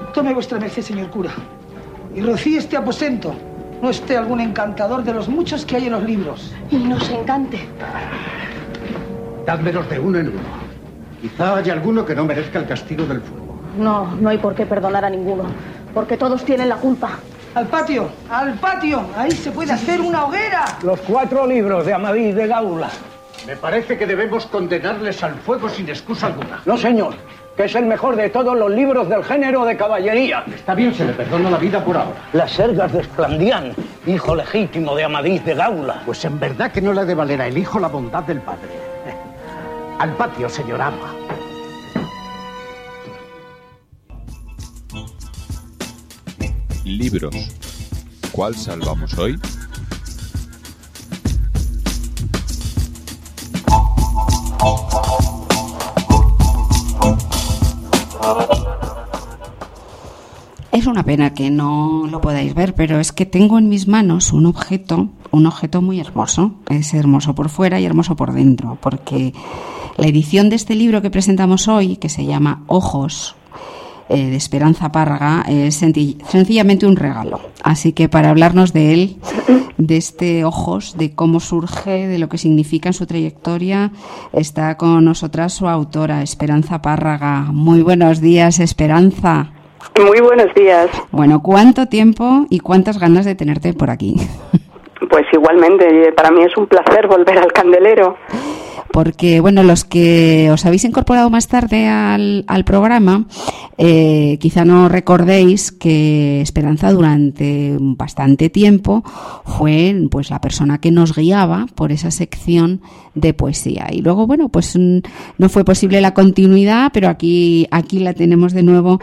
Tome vuestra merced, señor cura, y rocíe este aposento. No esté algún encantador de los muchos que hay en los libros. Y nos encante. Dádmelos de uno en uno. Quizá haya alguno que no merezca el castigo del fuego. No, no hay por qué perdonar a ninguno, porque todos tienen la culpa. ¡Al patio! ¡Al patio! Ahí se puede hacer una hoguera. Los 4 libros de Amadís de Gaula. Me parece que debemos condenarles al fuego sin excusa alguna. No, señor, que es el mejor de todos los libros del género de caballería. Está bien, se le perdona la vida por ahora. Las Sergas de Esplandián, hijo legítimo de Amadís de Gaula. Pues en verdad que no le ha de valer a el hijo la bondad del padre. Al patio, señor ama. Libros. ¿Cuál salvamos hoy? Es una pena que no lo podáis ver, pero es que tengo en mis manos un objeto muy hermoso. Es hermoso por fuera y hermoso por dentro, porque la edición de este libro que presentamos hoy, que se llama Ojos, de Esperanza Párraga, es sencillamente un regalo. Así que para hablarnos de él, de este Ojos, de cómo surge, de lo que significa en su trayectoria, está con nosotras su autora, Esperanza Párraga. Muy buenos días, Esperanza. Muy buenos días. Bueno, ¿cuánto tiempo y cuántas ganas de tenerte por aquí? Pues igualmente, para mí es un placer volver al candelero. Porque, bueno, los que os habéis incorporado más tarde al programa, quizá no recordéis que Esperanza durante bastante tiempo fue pues la persona que nos guiaba por esa sección de poesía. Y luego, bueno, pues no fue posible la continuidad, pero aquí la tenemos de nuevo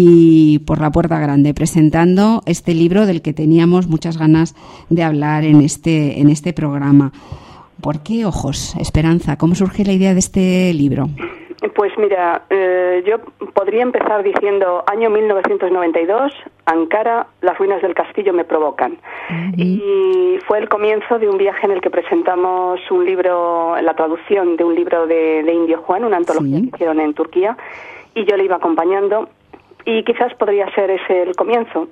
y por la puerta grande, presentando este libro del que teníamos muchas ganas de hablar en este programa. ¿Por qué Ojos, Esperanza? ¿Cómo surge la idea de este libro? Pues mira, yo podría empezar diciendo año 1992, Ankara, las ruinas del castillo me provocan. Uh-huh. Y fue el comienzo de un viaje en el que presentamos un libro, la traducción de un libro de Indio Juan, una antología que hicieron en Turquía, y yo le iba acompañando, y quizás podría ser ese el comienzo.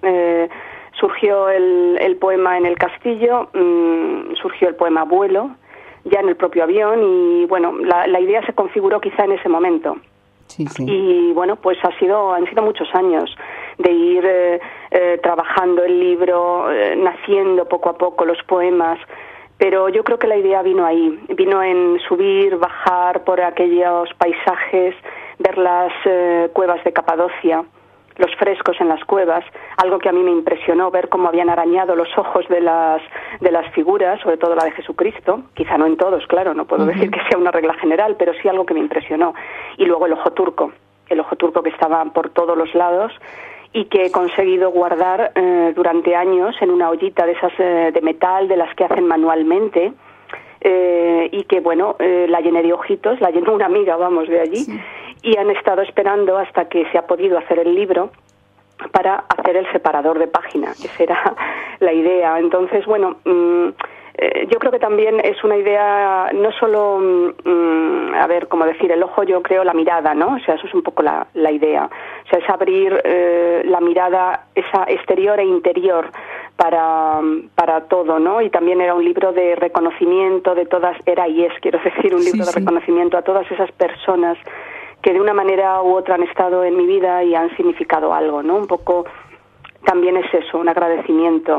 Surgió el poema en el castillo, surgió el poema Vuelo, ya en el propio avión, y bueno, la idea se configuró quizá en ese momento. Sí. Y bueno, pues han sido muchos años de ir trabajando el libro, naciendo poco a poco los poemas, pero yo creo que la idea vino ahí, vino en subir, bajar por aquellos paisajes, ver las cuevas de Capadocia, los frescos en las cuevas, algo que a mí me impresionó, ver cómo habían arañado los ojos de las figuras, sobre todo la de Jesucristo, quizá no en todos, claro, no puedo decir que sea una regla general, pero sí algo que me impresionó. Y luego el ojo turco que estaba por todos los lados y que he conseguido guardar durante años en una ollita de esas de metal, de las que hacen manualmente, y que bueno, la llené de ojitos, la llenó una amiga, vamos, de allí, sí. Y han estado esperando hasta que se ha podido hacer el libro para hacer el separador de página. Esa era la idea. Entonces, bueno, yo creo que también es una idea, no solo, a ver, como decir, el ojo, yo creo la mirada, ¿no? O sea, eso es un poco la idea. O sea, es abrir la mirada, esa exterior e interior para todo, ¿no? Y también era un libro de reconocimiento de todas, era y es, quiero decir, un libro de reconocimiento a todas esas personas que de una manera u otra han estado en mi vida y han significado algo, ¿no? Un poco también es eso, un agradecimiento.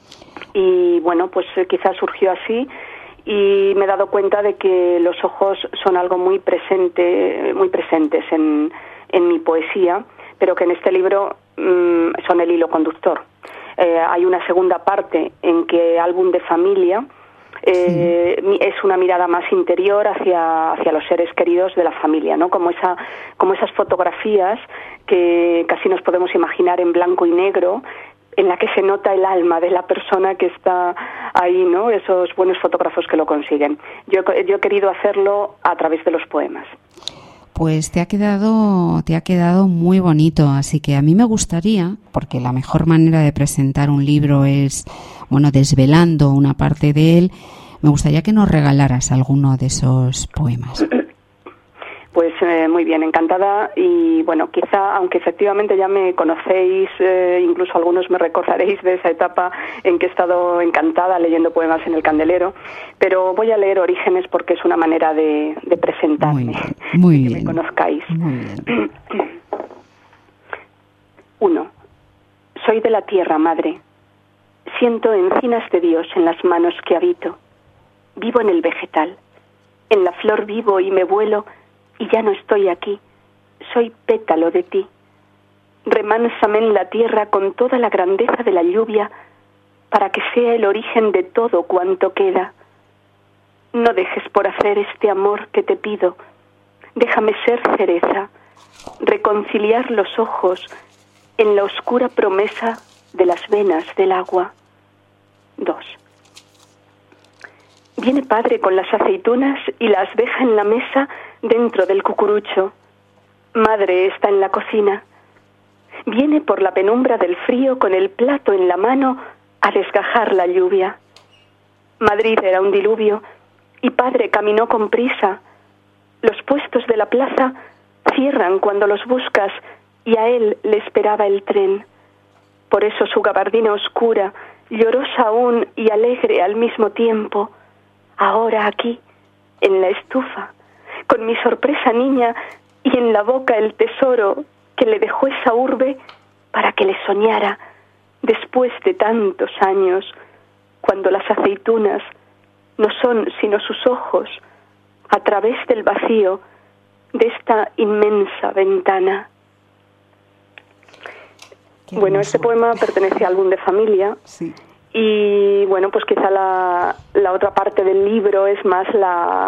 Y bueno, pues quizás surgió así y me he dado cuenta de que los ojos son algo muy presentes en mi poesía, pero que en este libro son el hilo conductor. Hay una segunda parte en que álbum de familia es una mirada más interior hacia los seres queridos de la familia, ¿no? Como esas fotografías que casi nos podemos imaginar en blanco y negro, en la que se nota el alma de la persona que está ahí, ¿no? Esos buenos fotógrafos que lo consiguen. Yo he querido hacerlo a través de los poemas. Pues te ha quedado muy bonito, así que a mí me gustaría, porque la mejor manera de presentar un libro es, bueno, desvelando una parte de él, me gustaría que nos regalaras alguno de esos poemas. Pues muy bien, encantada, y bueno, quizá, aunque efectivamente ya me conocéis, incluso algunos me recordaréis de esa etapa en que he estado encantada leyendo poemas en el candelero, pero voy a leer Orígenes porque es una manera de presentarme, muy que bien, me conozcáis. Muy bien. 1. Soy de la tierra, madre. Siento encinas de Dios en las manos que habito. Vivo en el vegetal. En la flor vivo y me vuelo, y ya no estoy aquí. Soy pétalo de ti. Remánsame en la tierra con toda la grandeza de la lluvia, para que sea el origen de todo cuanto queda. No dejes por hacer este amor que te pido. Déjame ser cereza, reconciliar los ojos en la oscura promesa de las venas del agua. 2. Viene padre con las aceitunas y las deja en la mesa dentro del cucurucho. Madre está en la cocina. Viene por la penumbra del frío con el plato en la mano a desgajar la lluvia. Madrid era un diluvio y padre caminó con prisa. Los puestos de la plaza cierran cuando los buscas y a él le esperaba el tren. Por eso su gabardina oscura, llorosa aún y alegre al mismo tiempo, ahora aquí, en la estufa, con mi sorpresa niña y en la boca el tesoro que le dejó esa urbe para que le soñara después de tantos años, cuando las aceitunas no son sino sus ojos a través del vacío de esta inmensa ventana. Bueno, este poema pertenece a Álbum de Familia. Sí. Y bueno, pues quizá la otra parte del libro es más la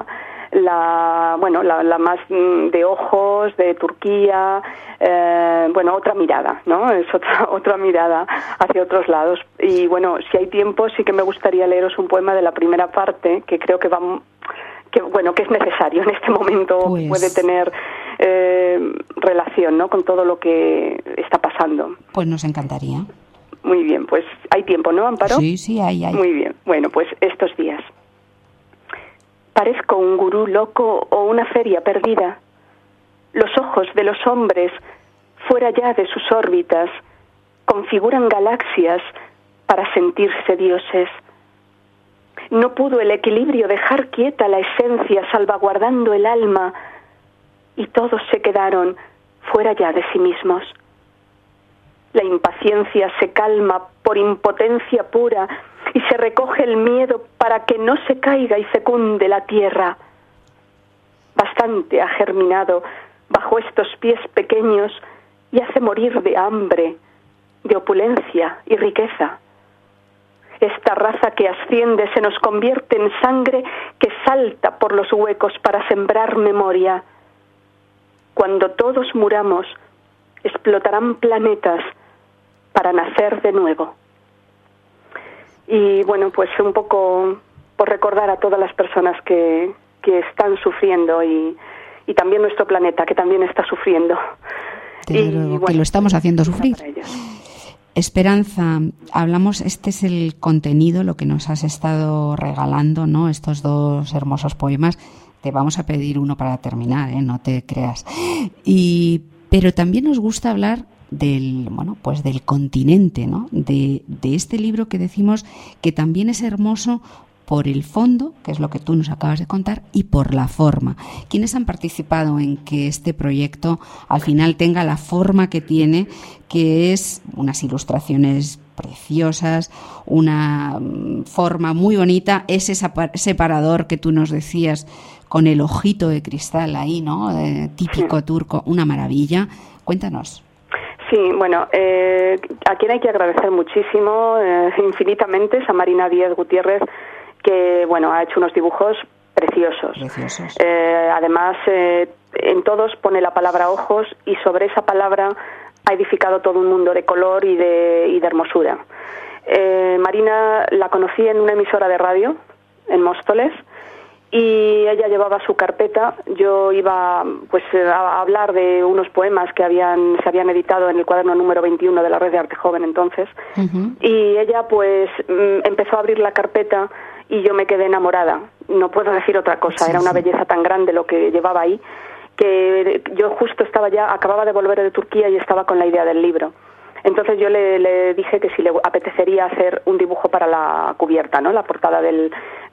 más de ojos, de Turquía, otra mirada, ¿no? Es otra mirada hacia otros lados. Y bueno, si hay tiempo, sí que me gustaría leeros un poema de la primera parte, que creo que que es necesario en este momento, pues puede tener relación, ¿no?, con todo lo que está pasando. Pues nos encantaría. Muy bien, pues hay tiempo, ¿no, Amparo? Sí, hay. Muy bien, bueno, pues estos días. Parezco un gurú loco o una feria perdida. Los ojos de los hombres, fuera ya de sus órbitas, configuran galaxias para sentirse dioses. No pudo el equilibrio dejar quieta la esencia, salvaguardando el alma, y todos se quedaron fuera ya de sí mismos. La impaciencia se calma por impotencia pura y se recoge el miedo para que no se caiga y fecunde la tierra. Bastante ha germinado bajo estos pies pequeños y hace morir de hambre, de opulencia y riqueza. Esta raza que asciende se nos convierte en sangre que salta por los huecos para sembrar memoria. Cuando todos muramos, explotarán planetas para nacer de nuevo. Y bueno, pues un poco por recordar a todas las personas que están sufriendo y también nuestro planeta, que también está sufriendo. Desde luego, que lo estamos haciendo sufrir. Esperanza, hablamos, este es el contenido, lo que nos has estado regalando, ¿no? Estos dos hermosos poemas. Te vamos a pedir uno para terminar, no te creas. Pero también nos gusta hablar del continente, ¿no? De este libro que decimos que también es hermoso por el fondo, que es lo que tú nos acabas de contar, y por la forma. ¿Quiénes han participado en que este proyecto al final tenga la forma que tiene, que es unas ilustraciones preciosas, una forma muy bonita, ese separador que tú nos decías con el ojito de cristal ahí, ¿no? Típico turco, una maravilla. Cuéntanos. Sí, bueno, a quien hay que agradecer muchísimo, infinitamente, es a Marina Díez Gutiérrez, que bueno, ha hecho unos dibujos preciosos. Además, en todos pone la palabra ojos y sobre esa palabra ha edificado todo un mundo de color y de hermosura. Marina la conocí en una emisora de radio en Móstoles y ella llevaba su carpeta. Yo iba pues a hablar de unos poemas que se habían editado en el cuaderno número 21 de la Red de Arte Joven entonces. Y ella pues empezó a abrir la carpeta y yo me quedé enamorada. No puedo decir otra cosa, era una belleza tan grande lo que llevaba ahí. que yo justo acababa de volver de Turquía y estaba con la idea del libro. Entonces yo le dije que si le apetecería hacer un dibujo para la cubierta, ¿no? La portada del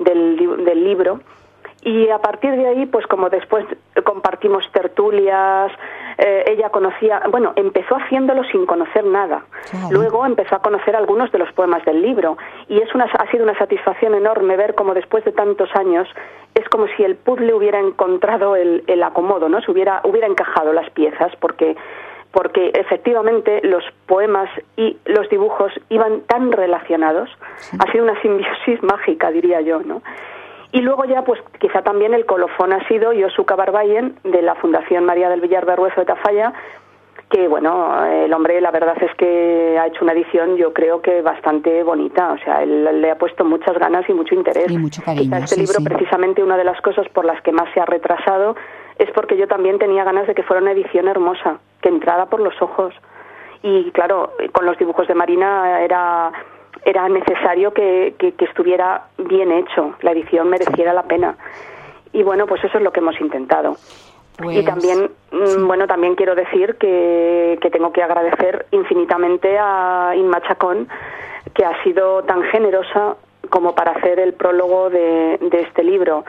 libro. Y a partir de ahí, pues como después compartimos tertulias, ella empezó haciéndolo sin conocer nada. Claro. Luego empezó a conocer algunos de los poemas del libro. Y ha sido una satisfacción enorme ver cómo después de tantos años es como si el puzzle hubiera encontrado el acomodo, ¿no? Se hubiera encajado las piezas, porque efectivamente los poemas y los dibujos iban tan relacionados. Sí. Ha sido una simbiosis mágica, diría yo, ¿no? Y luego ya, pues quizá también el colofón ha sido Josu Cabarbayen, de la Fundación María del Villar Berruezo de Tafalla, que bueno, el hombre la verdad es que ha hecho una edición yo creo que bastante bonita, o sea, él le ha puesto muchas ganas y mucho interés. Y mucho cariño. Quizá libro, precisamente una de las cosas por las que más se ha retrasado es porque yo también tenía ganas de que fuera una edición hermosa, que entrara por los ojos. Y claro, con los dibujos de Marina era necesario que estuviera bien hecho, la edición mereciera la pena. Y bueno, pues eso es lo que hemos intentado. Pues, y también, también quiero decir que tengo que agradecer infinitamente a Inma Chacón, que ha sido tan generosa como para hacer el prólogo de este libro.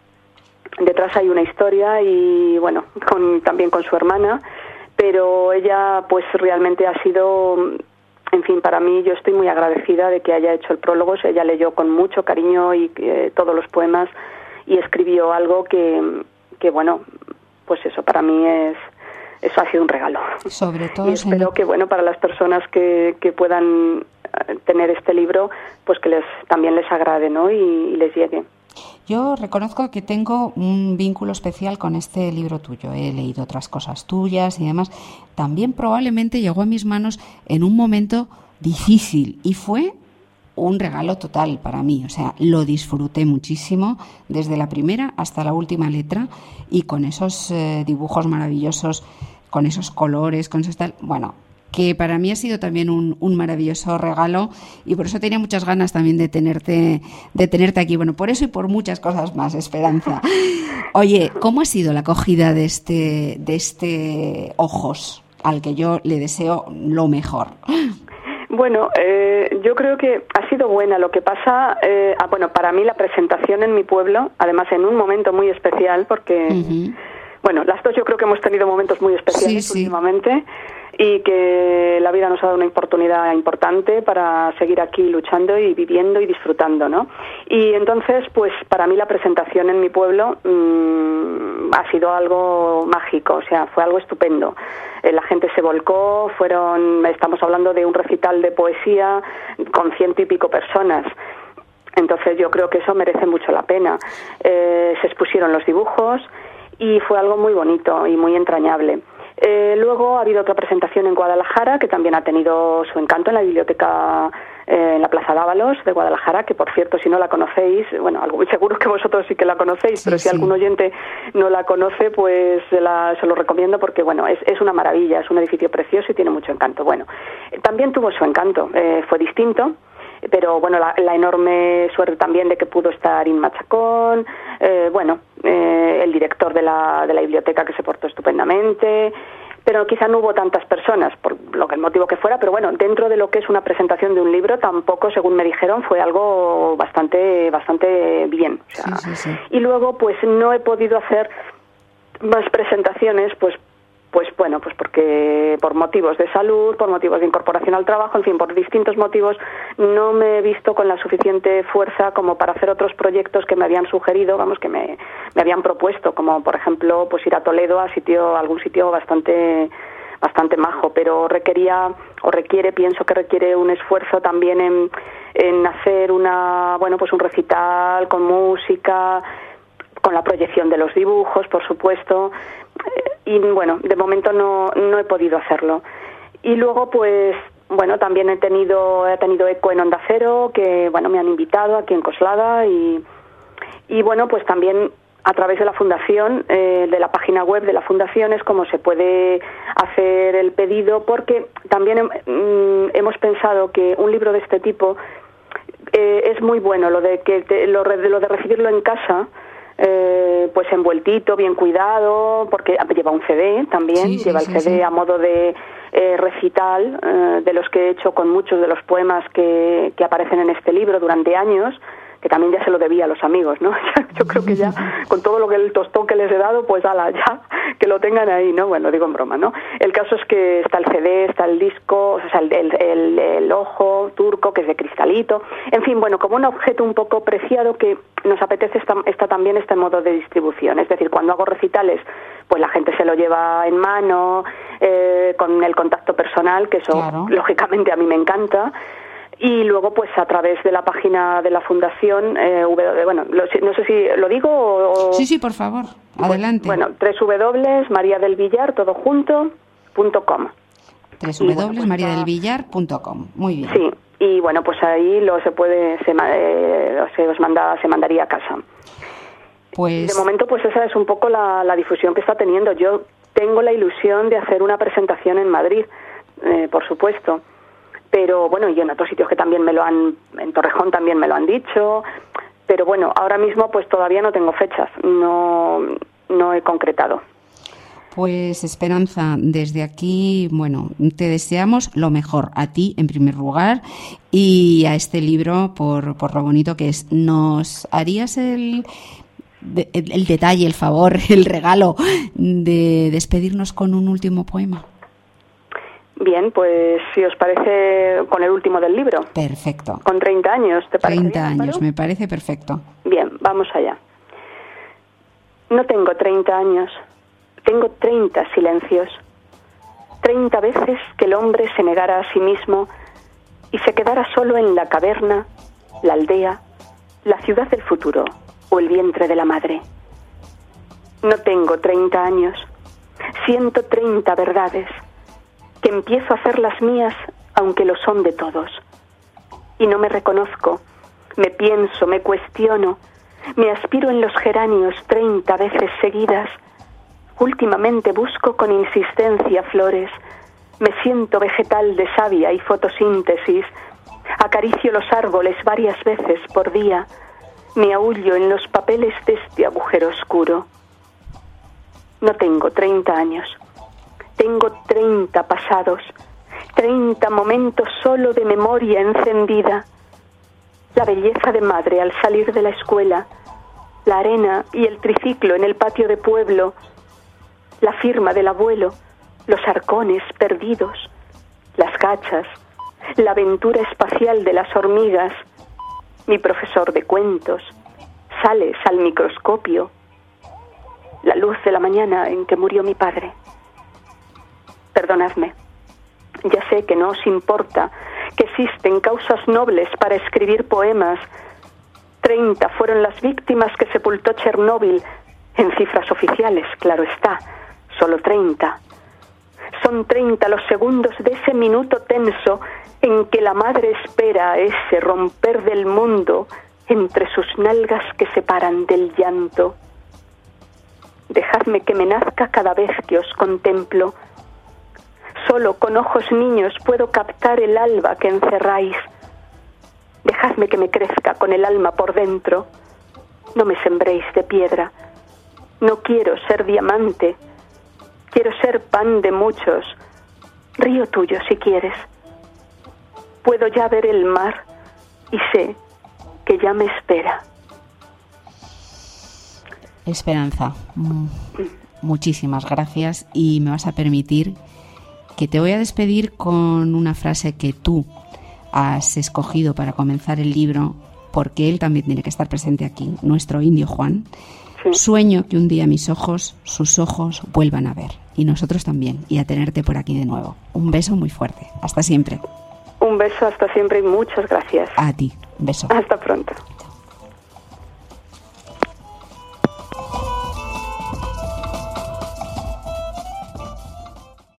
Detrás hay una historia y bueno, también con su hermana, pero ella pues realmente ha sido, en fin, para mí yo estoy muy agradecida de que haya hecho el prólogo. Ella leyó con mucho cariño y todos los poemas y escribió algo que bueno, pues eso para mí eso ha sido un regalo. Sobre todo, y espero que bueno, para las personas que puedan tener este libro, pues que también les agrade, ¿no? Y les llegue. Yo reconozco que tengo un vínculo especial con este libro tuyo. He leído otras cosas tuyas y demás. También probablemente llegó a mis manos en un momento difícil y fue un regalo total para mí. O sea, lo disfruté muchísimo desde la primera hasta la última letra y con esos dibujos maravillosos, con esos colores, con esos tal... Bueno, que para mí ha sido también un maravilloso regalo y por eso tenía muchas ganas también de tenerte aquí. Bueno, por eso y por muchas cosas más, Esperanza. Oye, ¿cómo ha sido la acogida de este Ojos, al que yo le deseo lo mejor? Bueno, yo creo que ha sido buena. Lo que pasa, para mí la presentación en mi pueblo, además en un momento muy especial, porque, bueno, las dos yo creo que hemos tenido momentos muy especiales últimamente. Y que la vida nos ha dado una oportunidad importante para seguir aquí luchando y viviendo y disfrutando, ¿no? Y entonces, pues para mí la presentación en mi pueblo ha sido algo mágico, o sea, fue algo estupendo. La gente se volcó, estamos hablando de un recital de poesía con 100 y pico personas. Entonces yo creo que eso merece mucho la pena. Se expusieron los dibujos y fue algo muy bonito y muy entrañable. Luego ha habido otra presentación en Guadalajara que también ha tenido su encanto en la biblioteca en la Plaza Dávalos de Guadalajara, que por cierto, si no la conocéis, bueno, seguro que vosotros sí que la conocéis, pero si algún oyente no la conoce, pues se lo recomiendo porque, bueno, es una maravilla, es un edificio precioso y tiene mucho encanto. Bueno, también tuvo su encanto, fue distinto, pero bueno, la enorme suerte también de que pudo estar Inma Chacón, el director de la biblioteca, que se portó estupendamente, pero quizá no hubo tantas personas, por el motivo que fuera, pero bueno, dentro de lo que es una presentación de un libro, tampoco, según me dijeron, fue algo bastante bien. O sea, sí. Y luego, pues no he podido hacer más presentaciones, pues porque por motivos de salud, por motivos de incorporación al trabajo, en fin, por distintos motivos, no me he visto con la suficiente fuerza como para hacer otros proyectos que me habían sugerido, que me habían propuesto, como por ejemplo, pues ir a Toledo, a algún sitio bastante majo, pero pienso que requiere un esfuerzo también en hacer un recital con música, con la proyección de los dibujos, por supuesto. Y bueno, de momento no he podido hacerlo. Y luego, pues, bueno, también he tenido eco en Onda Cero, que, bueno, me han invitado aquí en Coslada y bueno, pues también a través de la fundación, de la página web de la fundación es como se puede hacer el pedido, porque también hemos pensado que un libro de este tipo es muy bueno, lo de recibirlo en casa. pues envueltito, bien cuidado, porque lleva un CD también, lleva el CD a modo de recital, de los que he hecho con muchos de los poemas que aparecen en este libro durante años, que también ya se lo debía a los amigos, ¿no? Yo creo que ya, con todo lo que el tostón que les he dado, pues ala, ya, que lo tengan ahí, ¿no? Bueno, digo en broma, ¿no? El caso es que está el CD, está el disco, o sea, el ojo turco, que es de cristalito, en fin, bueno, como un objeto un poco preciado que nos apetece también este modo de distribución, es decir, cuando hago recitales, pues la gente se lo lleva en mano, con el contacto personal, que eso, lógicamente, a mí me encanta. Y luego, pues a través de la página de la Fundación, no sé si lo digo o... Sí, por favor, adelante. Bueno, www.mariadelvillar.com. www.mariadelvillar.com, muy bien. Sí, y bueno, pues ahí se mandaría a casa. Pues... De momento, pues esa es un poco la difusión que está teniendo. Yo tengo la ilusión de hacer una presentación en Madrid, por supuesto. Pero bueno, y en otros sitios que también en Torrejón también me lo han dicho, pero bueno, ahora mismo pues todavía no tengo fechas, no he concretado. Pues Esperanza, desde aquí, bueno, te deseamos lo mejor, a ti en primer lugar y a este libro por lo bonito que es. ¿Nos harías el detalle, el favor, el regalo de despedirnos con un último poema? Bien, pues si os parece, con el último del libro. Perfecto. Con 30 años, ¿te parece? 30 bien, años, me parece perfecto. Bien, vamos allá. No tengo 30 años, tengo 30 silencios. 30 veces que el hombre se negara a sí mismo y se quedara solo en la caverna, la aldea, la ciudad del futuro o el vientre de la madre. No tengo 30 años, siento 30 verdades que empiezo a hacer las mías, aunque lo son de todos. Y no me reconozco, me pienso, me cuestiono, me aspiro en los geranios 30 veces seguidas. Últimamente busco con insistencia flores, me siento vegetal de savia y fotosíntesis, acaricio los árboles varias veces por día, me aúllo en los papeles de este agujero oscuro. No tengo 30 años. Tengo 30 pasados, 30 momentos solo de memoria encendida. La belleza de madre al salir de la escuela, la arena y el triciclo en el patio de pueblo, la firma del abuelo, los arcones perdidos, las gachas, la aventura espacial de las hormigas, mi profesor de cuentos, sales al microscopio, la luz de la mañana en que murió mi padre. Perdonadme, ya sé que no os importa, que existen causas nobles para escribir poemas. 30 fueron las víctimas que sepultó Chernóbil, en cifras oficiales, claro está, solo 30. Son 30 los segundos de ese minuto tenso en que la madre espera a ese romper del mundo entre sus nalgas que se paran del llanto. Dejadme que me nazca cada vez que os contemplo. Solo con ojos niños puedo captar el alba que encerráis. Dejadme que me crezca con el alma por dentro. No me sembréis de piedra. No quiero ser diamante. Quiero ser pan de muchos. Río tuyo si quieres. Puedo ya ver el mar y sé que ya me espera. Esperanza, muchísimas gracias y me vas a permitir que te voy a despedir con una frase que tú has escogido para comenzar el libro, porque él también tiene que estar presente aquí, nuestro indio Juan. Sí. Sueño que un día sus ojos vuelvan a ver, y nosotros también, y a tenerte por aquí de nuevo. Un beso muy fuerte. Hasta siempre. Un beso hasta siempre y muchas gracias. A ti. Un beso. Hasta pronto.